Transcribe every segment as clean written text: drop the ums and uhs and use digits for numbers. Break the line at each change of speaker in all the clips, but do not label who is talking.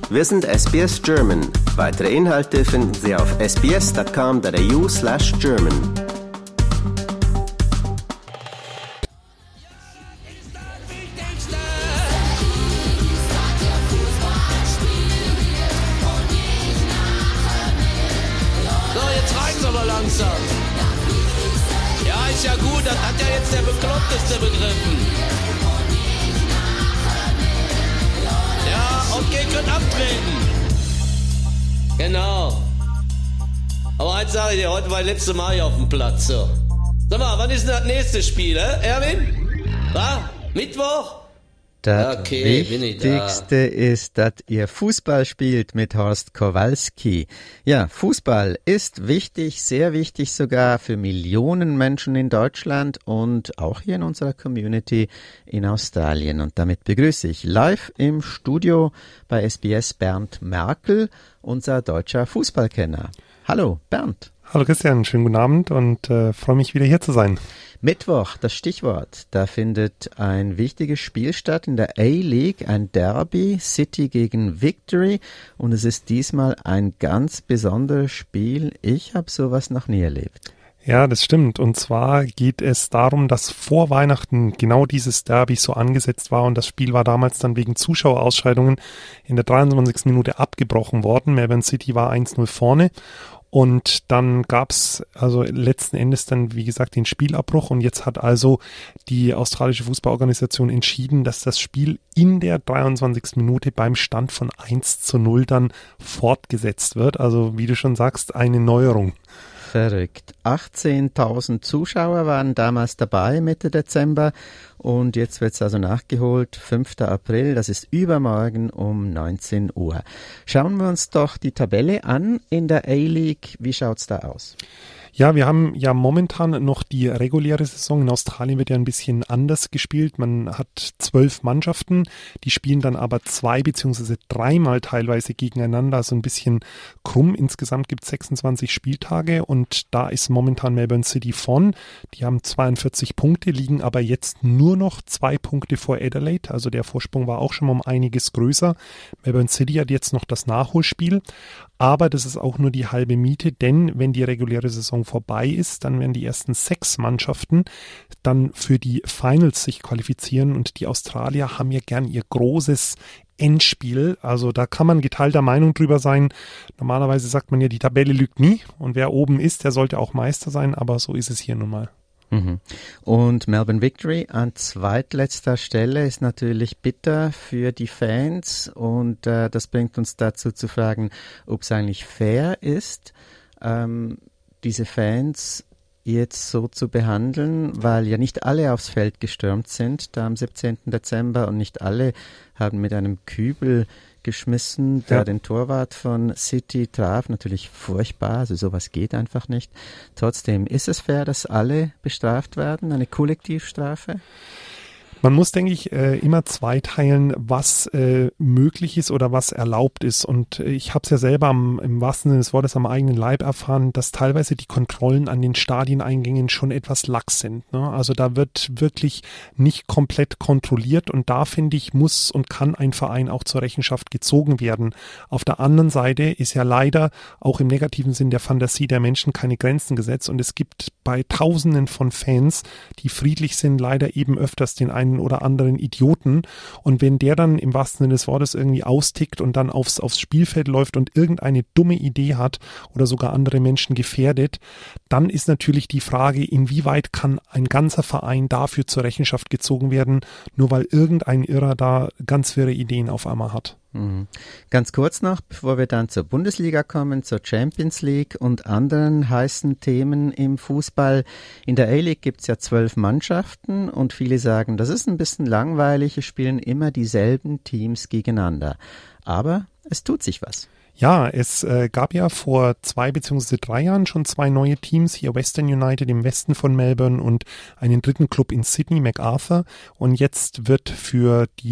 Wir sind SBS German. Weitere Inhalte finden Sie auf sbs.com.au/German.
Langsam. Ja, ist ja gut, das hat ja jetzt der Bekloppteste begriffen. Ja, okay, könnt abtreten. Genau. Aber eins sage ich dir, heute war das letzte Mal hier auf dem Platz. So. Sag mal, wann ist denn das nächste Spiel, Erwin? Was? Mittwoch?
Das
okay,
Wichtigste ist, dass ihr Fußball spielt mit Horst Kowalski. Ja, Fußball ist wichtig, sehr wichtig sogar für Millionen Menschen in Deutschland und auch hier in unserer Community in Australien. Und damit begrüße ich live im Studio bei SBS Bernd Merkel, unser deutscher Fußballkenner. Hallo, Bernd.
Hallo Christian, schönen guten Abend und freue mich wieder hier zu sein.
Mittwoch, das Stichwort. Da findet ein wichtiges Spiel statt in der A-League, ein Derby, City gegen Victory. Und es ist diesmal ein ganz besonderes Spiel. Ich habe sowas noch nie erlebt.
Ja, das stimmt. Und zwar geht es darum, dass vor Weihnachten genau dieses Derby so angesetzt war. Und das Spiel war damals dann wegen Zuschauerausscheidungen in der 23. Minute abgebrochen worden. Melbourne City war 1-0 vorne. Und dann gab's also letzten Endes dann, wie gesagt, den Spielabbruch. Und jetzt hat also die australische Fußballorganisation entschieden, dass das Spiel in der 23. Minute beim Stand von 1-0 dann fortgesetzt wird. Also wie du schon sagst, eine Neuerung.
Verrückt. 18.000 Zuschauer waren damals dabei, Mitte Dezember. Und jetzt wird es also nachgeholt, 5. April, das ist übermorgen um 19 Uhr. Schauen wir uns doch die Tabelle an in der A-League. Wie schaut's da aus?
Ja, wir haben ja momentan noch die reguläre Saison. In Australien wird ja ein bisschen anders gespielt. Man hat 12 Mannschaften, die spielen dann aber 2 bzw. 3-mal teilweise gegeneinander, also ein bisschen krumm. Insgesamt gibt es 26 Spieltage und da ist momentan Melbourne City vorn. Die haben 42 Punkte, liegen aber jetzt nur noch 2 Punkte vor Adelaide. Also der Vorsprung war auch schon mal um einiges größer. Melbourne City hat jetzt noch das Nachholspiel. Aber das ist auch nur die halbe Miete, denn wenn die reguläre Saison vorbei ist, dann werden die ersten 6 Mannschaften dann für die Finals sich qualifizieren und die Australier haben ja gern ihr großes Endspiel. Also da kann man geteilter Meinung drüber sein. Normalerweise sagt man ja, die Tabelle lügt nie und wer oben ist, der sollte auch Meister sein, aber so ist es hier nun mal.
Und Melbourne Victory an zweitletzter Stelle ist natürlich bitter für die Fans und das bringt uns dazu zu fragen, ob es eigentlich fair ist, diese Fans jetzt so zu behandeln, weil ja nicht alle aufs Feld gestürmt sind, da am 17. Dezember und nicht alle haben mit einem Kübel geschmissen, der den Torwart von City traf. Natürlich furchtbar, also sowas geht einfach nicht. Trotzdem, ist es fair, dass alle bestraft werden? Eine Kollektivstrafe?
Man muss, denke ich, immer zweiteilen, was möglich ist oder was erlaubt ist. Und ich habe es ja selber im wahrsten Sinne des Wortes am eigenen Leib erfahren, dass teilweise die Kontrollen an den Stadieneingängen schon etwas lax sind, ne? Also da wird wirklich nicht komplett kontrolliert und da, finde ich, muss und kann ein Verein auch zur Rechenschaft gezogen werden. Auf der anderen Seite ist ja leider auch im negativen Sinn der Fantasie der Menschen keine Grenzen gesetzt und es gibt bei Tausenden von Fans, die friedlich sind, leider eben öfters den einen oder anderen Idioten und wenn der dann im wahrsten Sinne des Wortes irgendwie austickt und dann aufs Spielfeld läuft und irgendeine dumme Idee hat oder sogar andere Menschen gefährdet, dann ist natürlich die Frage, inwieweit kann ein ganzer Verein dafür zur Rechenschaft gezogen werden, nur weil irgendein Irrer da ganz wirre Ideen auf einmal hat.
Ganz kurz noch, bevor wir dann zur Bundesliga kommen, zur Champions League und anderen heißen Themen im Fußball. In der A-League gibt es ja 12 Mannschaften und viele sagen, das ist ein bisschen langweilig, es spielen immer dieselben Teams gegeneinander. Aber es tut sich was.
Ja, es gab ja vor 2 bzw. 3 Jahren schon 2 neue Teams, hier Western United im Westen von Melbourne und einen dritten Club in Sydney, MacArthur. Und jetzt wird für die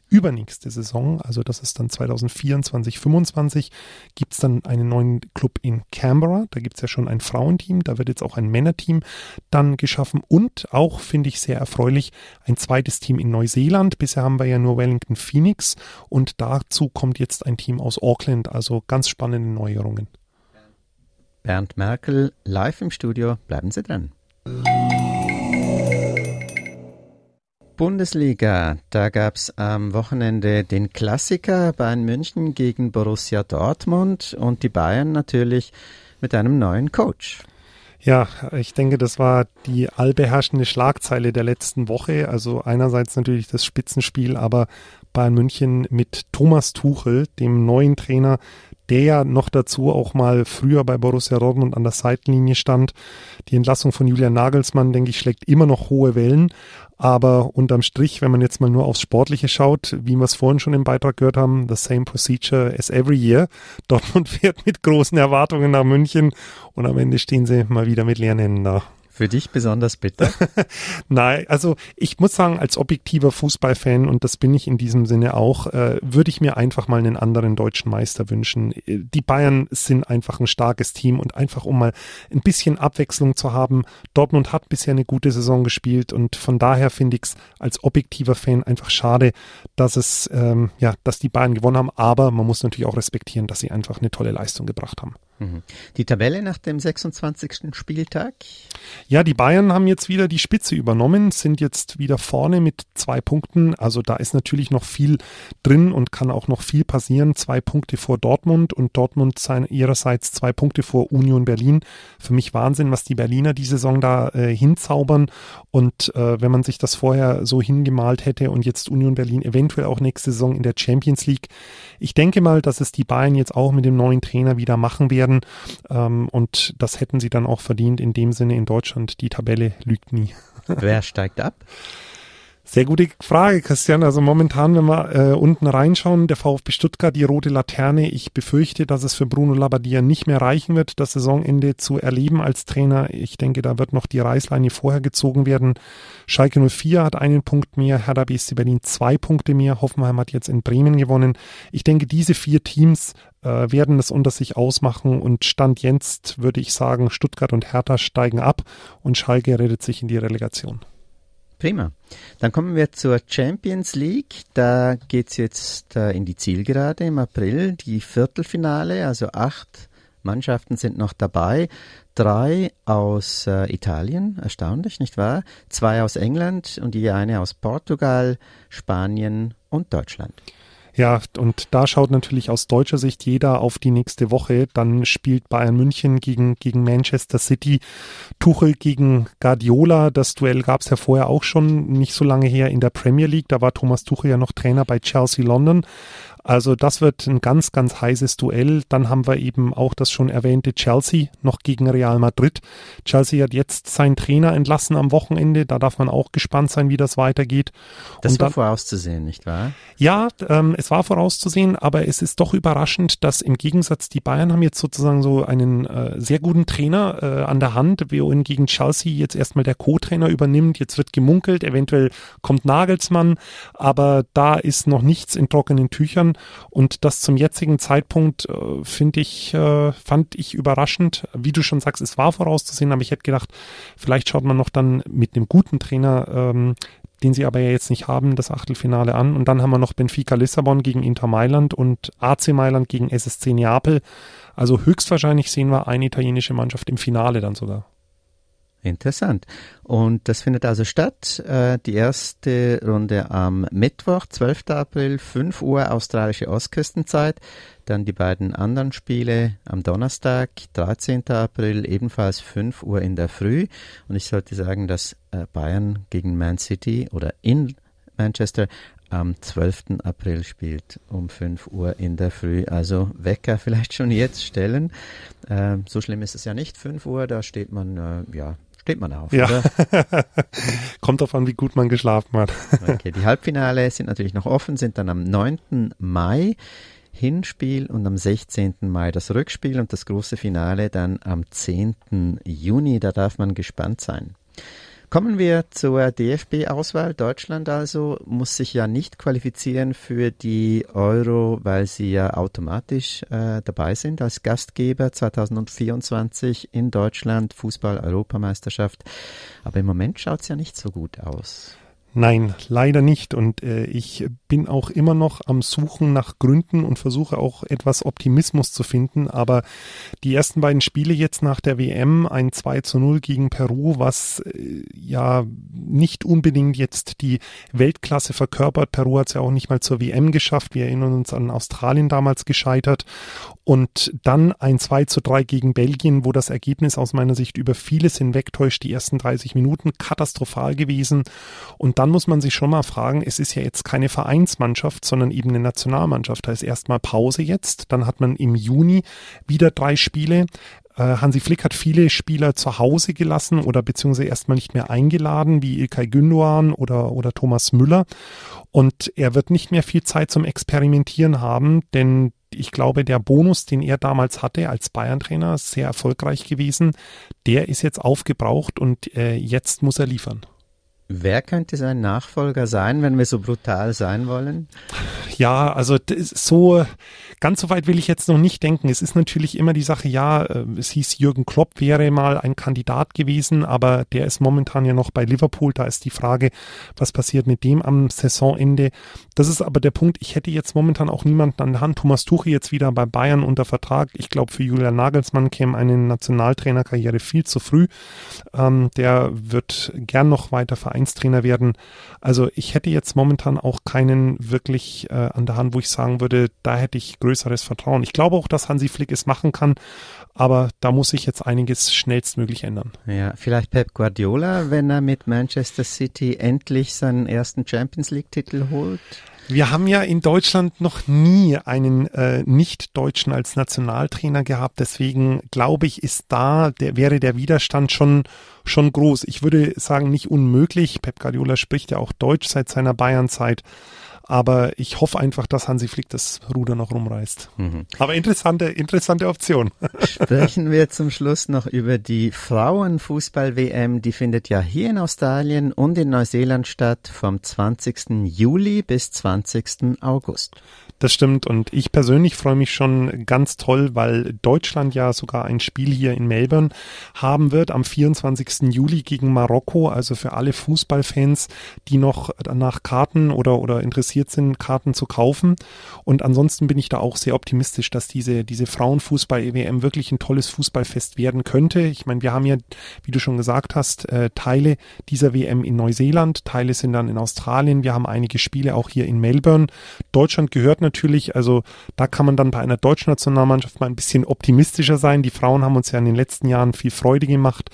übernächste Saison, also das ist dann 2024, 25, gibt es dann einen neuen Club in Canberra. Da gibt es ja schon ein Frauenteam, da wird jetzt auch ein Männerteam dann geschaffen und auch, finde ich sehr erfreulich, ein zweites Team in Neuseeland. Bisher haben wir ja nur Wellington Phoenix und dazu kommt jetzt ein Team aus Auckland, also ganz spannende Neuerungen.
Bernd Merkel live im Studio, bleiben Sie dran. Bundesliga, da gab es am Wochenende den Klassiker Bayern München gegen Borussia Dortmund und die Bayern natürlich mit einem neuen Coach.
Ja, ich denke, das war die allbeherrschende Schlagzeile der letzten Woche. Also einerseits natürlich das Spitzenspiel, aber Bayern München mit Thomas Tuchel, dem neuen Trainer, der ja noch dazu auch mal früher bei Borussia Dortmund an der Seitenlinie stand. Die Entlassung von Julian Nagelsmann, denke ich, schlägt immer noch hohe Wellen. Aber unterm Strich, wenn man jetzt mal nur aufs Sportliche schaut, wie wir es vorhin schon im Beitrag gehört haben, the same procedure as every year. Dortmund fährt mit großen Erwartungen nach München und am Ende stehen sie mal wieder mit leeren Händen da.
Für dich besonders bitter?
Nein, also ich muss sagen, als objektiver Fußballfan, und das bin ich in diesem Sinne auch, würde ich mir einfach mal einen anderen deutschen Meister wünschen. Die Bayern sind einfach ein starkes Team und einfach um mal ein bisschen Abwechslung zu haben. Dortmund hat bisher eine gute Saison gespielt und von daher finde ich es als objektiver Fan einfach schade, dass dass die Bayern gewonnen haben, aber man muss natürlich auch respektieren, dass sie einfach eine tolle Leistung gebracht haben.
Die Tabelle nach dem 26. Spieltag?
Ja, die Bayern haben jetzt wieder die Spitze übernommen, sind jetzt wieder vorne mit 2 Punkten. Also da ist natürlich noch viel drin und kann auch noch viel passieren. 2 Punkte vor Dortmund und Dortmund ihrerseits 2 Punkte vor Union Berlin. Für mich Wahnsinn, was die Berliner die Saison da hinzaubern. Und wenn man sich das vorher so hingemalt hätte und jetzt Union Berlin eventuell auch nächste Saison in der Champions League. Ich denke mal, dass es die Bayern jetzt auch mit dem neuen Trainer wieder machen werden. Und das hätten sie dann auch verdient. In dem Sinne in Deutschland, die Tabelle lügt nie.
Wer steigt ab?
Sehr gute Frage, Christian. Also momentan, wenn wir unten reinschauen, der VfB Stuttgart, die rote Laterne. Ich befürchte, dass es für Bruno Labbadia nicht mehr reichen wird, das Saisonende zu erleben als Trainer. Ich denke, da wird noch die Reißleine vorher gezogen werden. Schalke 04 hat 1 Punkt mehr, Hertha BSC Berlin 2 Punkte mehr. Hoffenheim hat jetzt in Bremen gewonnen. Ich denke, diese 4 Teams werden es unter sich ausmachen und Stand jetzt würde ich sagen, Stuttgart und Hertha steigen ab und Schalke rettet sich in die Relegation.
Prima. Dann kommen wir zur Champions League. Da geht es jetzt in die Zielgerade im April, die Viertelfinale, also 8 Mannschaften sind noch dabei. 3 aus Italien, erstaunlich, nicht wahr? 2 aus England und je eine aus Portugal, Spanien und Deutschland.
Ja, und da schaut natürlich aus deutscher Sicht jeder auf die nächste Woche. Dann spielt Bayern München gegen Manchester City, Tuchel gegen Guardiola. Das Duell gab es ja vorher auch schon, nicht so lange her in der Premier League. Da war Thomas Tuchel ja noch Trainer bei Chelsea London. Also das wird ein ganz, ganz heißes Duell. Dann haben wir eben auch das schon erwähnte Chelsea noch gegen Real Madrid. Chelsea hat jetzt seinen Trainer entlassen am Wochenende. Da darf man auch gespannt sein, wie das weitergeht.
Das war vorauszusehen, nicht wahr?
Ja, es war vorauszusehen, aber es ist doch überraschend, dass im Gegensatz die Bayern haben jetzt sozusagen so einen sehr guten Trainer an der Hand, wohingegen Chelsea jetzt erstmal der Co-Trainer übernimmt. Jetzt wird gemunkelt, eventuell kommt Nagelsmann, aber da ist noch nichts in trockenen Tüchern. Und das zum jetzigen Zeitpunkt fand ich überraschend. Wie du schon sagst, es war vorauszusehen, aber ich hätte gedacht, vielleicht schaut man noch dann mit einem guten Trainer, den sie aber ja jetzt nicht haben, das Achtelfinale an. Und dann haben wir noch Benfica Lissabon gegen Inter Mailand und AC Mailand gegen SSC Neapel. Also höchstwahrscheinlich sehen wir eine italienische Mannschaft im Finale dann sogar.
Interessant. Und das findet also statt. Die erste Runde am Mittwoch, 12. April, 5 Uhr australische Ostküstenzeit. Dann die beiden anderen Spiele am Donnerstag, 13. April, ebenfalls 5 Uhr in der Früh. Und ich sollte sagen, dass Bayern gegen Man City oder in Manchester am 12. April spielt um 5 Uhr in der Früh. Also Wecker vielleicht schon jetzt stellen. So schlimm ist es ja nicht, 5 Uhr, da steht man auf,
ja.
Oder?
Kommt drauf an, wie gut man geschlafen hat.
Okay, die Halbfinale sind natürlich noch offen, sind dann am 9. Mai Hinspiel und am 16. Mai das Rückspiel und das große Finale dann am 10. Juni. Da darf man gespannt sein. Kommen wir zur DFB-Auswahl. Deutschland also muss sich ja nicht qualifizieren für die Euro, weil sie ja automatisch dabei sind als Gastgeber 2024 in Deutschland, Fußball-Europameisterschaft. Aber im Moment schaut es ja nicht so gut aus.
Nein, leider nicht. Und ich bin auch immer noch am Suchen nach Gründen und versuche auch etwas Optimismus zu finden. Aber die ersten beiden Spiele jetzt nach der WM, ein 2:0 gegen Peru, was ja nicht unbedingt jetzt die Weltklasse verkörpert. Peru hat es ja auch nicht mal zur WM geschafft. Wir erinnern uns an Australien damals gescheitert. Und dann ein 2:3 gegen Belgien, wo das Ergebnis aus meiner Sicht über vieles hinwegtäuscht. Die ersten 30 Minuten katastrophal gewesen. Und dann muss man sich schon mal fragen, es ist ja jetzt keine Vereinsmannschaft, sondern eben eine Nationalmannschaft. Da ist erstmal Pause jetzt. Dann hat man im Juni wieder 3 Spiele. Hansi Flick hat viele Spieler zu Hause gelassen oder beziehungsweise erstmal nicht mehr eingeladen, wie İlkay Gündoğan oder Thomas Müller. Und er wird nicht mehr viel Zeit zum Experimentieren haben, denn ich glaube, der Bonus, den er damals hatte als Bayern-Trainer, sehr erfolgreich gewesen, der ist jetzt aufgebraucht und jetzt muss er liefern.
Wer könnte sein Nachfolger sein, wenn wir so brutal sein wollen?
Ja, also so ganz so weit will ich jetzt noch nicht denken. Es ist natürlich immer die Sache, ja, es hieß, Jürgen Klopp wäre mal ein Kandidat gewesen, aber der ist momentan ja noch bei Liverpool. Da ist die Frage, was passiert mit dem am Saisonende. Das ist aber der Punkt, ich hätte jetzt momentan auch niemanden an der Hand. Thomas Tuchel jetzt wieder bei Bayern unter Vertrag. Ich glaube, für Julian Nagelsmann käme eine Nationaltrainerkarriere viel zu früh. Der wird gern noch weiter Vereinstrainer werden. Also ich hätte jetzt momentan auch keinen wirklich an der Hand, wo ich sagen würde, da hätte ich größeres Vertrauen. Ich glaube auch, dass Hansi Flick es machen kann, aber da muss sich jetzt einiges schnellstmöglich ändern.
Ja, vielleicht Pep Guardiola, wenn er mit Manchester City endlich seinen ersten Champions-League-Titel holt?
Wir haben ja in Deutschland noch nie einen Nicht-Deutschen als Nationaltrainer gehabt. Deswegen glaube ich, wäre der Widerstand schon groß. Ich würde sagen, nicht unmöglich. Pep Guardiola spricht ja auch Deutsch seit seiner Bayern-Zeit. Aber ich hoffe einfach, dass Hansi Flick das Ruder noch rumreißt. Mhm. Aber interessante Option.
Sprechen wir zum Schluss noch über die Frauenfußball-WM. Die findet ja hier in Australien und in Neuseeland statt vom 20. Juli bis 20. August.
Das stimmt und ich persönlich freue mich schon ganz toll, weil Deutschland ja sogar ein Spiel hier in Melbourne haben wird am 24. Juli gegen Marokko. Also für alle Fußballfans, die noch nach Karten oder interessiert sind, Karten zu kaufen. Und ansonsten bin ich da auch sehr optimistisch, dass diese Frauenfußball-EWM wirklich ein tolles Fußballfest werden könnte. Ich meine, wir haben ja, wie du schon gesagt hast, Teile dieser WM in Neuseeland, Teile sind dann in Australien. Wir haben einige Spiele auch hier in Melbourne. Deutschland gehört natürlich, also da kann man dann bei einer deutschen Nationalmannschaft mal ein bisschen optimistischer sein. Die Frauen haben uns ja in den letzten Jahren viel Freude gemacht.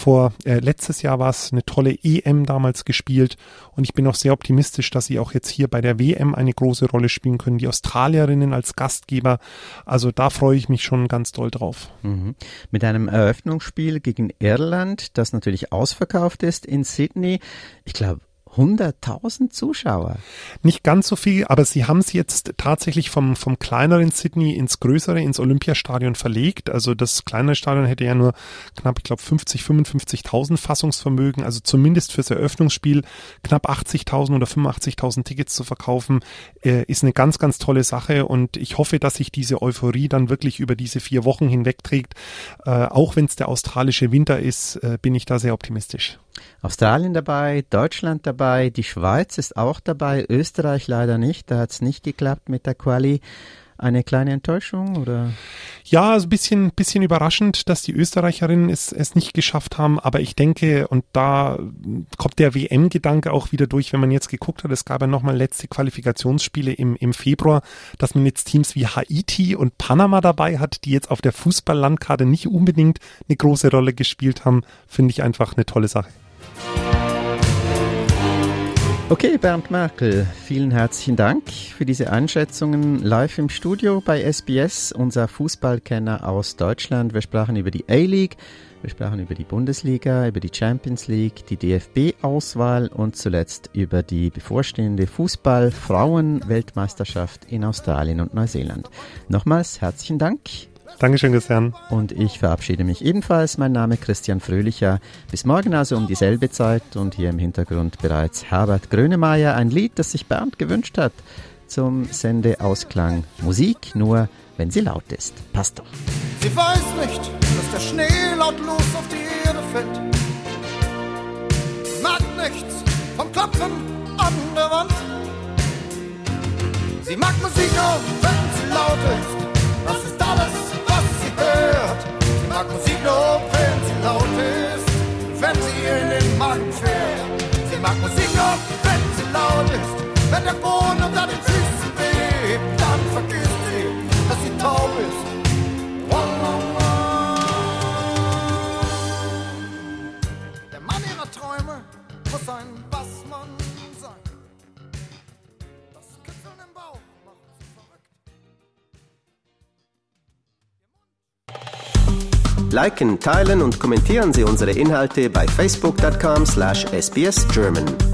Letztes Jahr war es eine tolle EM damals gespielt und ich bin auch sehr optimistisch, dass sie auch jetzt hier bei der WM eine große Rolle spielen können. Die Australierinnen als Gastgeber, also da freue ich mich schon ganz doll drauf.
Mhm. Mit einem Eröffnungsspiel gegen Irland, das natürlich ausverkauft ist in Sydney. Ich glaube, 100.000 Zuschauer.
Nicht ganz so viel, aber sie haben es jetzt tatsächlich vom kleineren Sydney ins größere, ins Olympiastadion verlegt. Also das kleinere Stadion hätte ja nur knapp, ich glaube, 55.000 Fassungsvermögen. Also zumindest fürs Eröffnungsspiel knapp 80.000 oder 85.000 Tickets zu verkaufen, ist eine ganz, ganz tolle Sache. Und ich hoffe, dass sich diese Euphorie dann wirklich über diese 4 Wochen hinwegträgt. Auch wenn es der australische Winter ist, bin ich da sehr optimistisch.
Australien dabei, Deutschland dabei, die Schweiz ist auch dabei, Österreich leider nicht, da hat es nicht geklappt mit der Quali. Eine kleine Enttäuschung, oder?
Ja, also ein bisschen überraschend, dass die Österreicherinnen es nicht geschafft haben, aber ich denke, und da kommt der WM-Gedanke auch wieder durch, wenn man jetzt geguckt hat, es gab ja nochmal letzte Qualifikationsspiele im Februar, dass man jetzt Teams wie Haiti und Panama dabei hat, die jetzt auf der Fußballlandkarte nicht unbedingt eine große Rolle gespielt haben, finde ich einfach eine tolle Sache.
Okay, Bernd Merkel, vielen herzlichen Dank für diese Einschätzungen live im Studio bei SBS, unser Fußballkenner aus Deutschland. Wir sprachen über die A-League, wir sprachen über die Bundesliga, über die Champions League, die DFB-Auswahl und zuletzt über die bevorstehende Fußball-Frauen-Weltmeisterschaft in Australien und Neuseeland. Nochmals herzlichen Dank.
Dankeschön, Christian.
Und ich verabschiede mich ebenfalls. Mein Name ist Christian Fröhlicher. Bis morgen also um dieselbe Zeit und hier im Hintergrund bereits Herbert Grönemeyer, ein Lied, das sich Bernd gewünscht hat zum Sendeausklang. Musik nur, wenn sie laut ist. Passt doch.
Sie weiß nicht, dass der Schnee lautlos auf die Erde fällt. Mag nichts vom Klopfen an der Wand. Sie mag Musik nur, wenn sie laut ist. Das ist alles, was sie hört. Sie mag Musik nur, wenn sie laut ist, wenn sie in den Magen fährt. Sie mag Musik nur, wenn sie laut ist. Wenn der Boden unter den Füßen bebt, dann vergisst sie, dass sie taub ist. Der Mann ihrer Träume muss ein Bassmann sein. Das Kitzeln im Bauch macht sie verrückt.
Liken, teilen und kommentieren Sie unsere Inhalte bei facebook.com/sbsgerman.